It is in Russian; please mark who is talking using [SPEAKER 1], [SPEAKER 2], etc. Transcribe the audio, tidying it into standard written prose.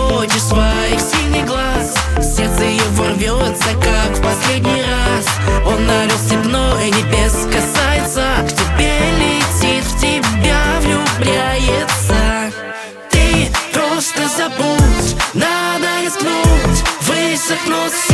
[SPEAKER 1] хочешь своих синих глаз. Сердце его рвется, как в последний раз. Он орел степной небес касается, к тебе летит, в тебя влюбляется. Ты просто забудь, надо рискнуть, высохнуть.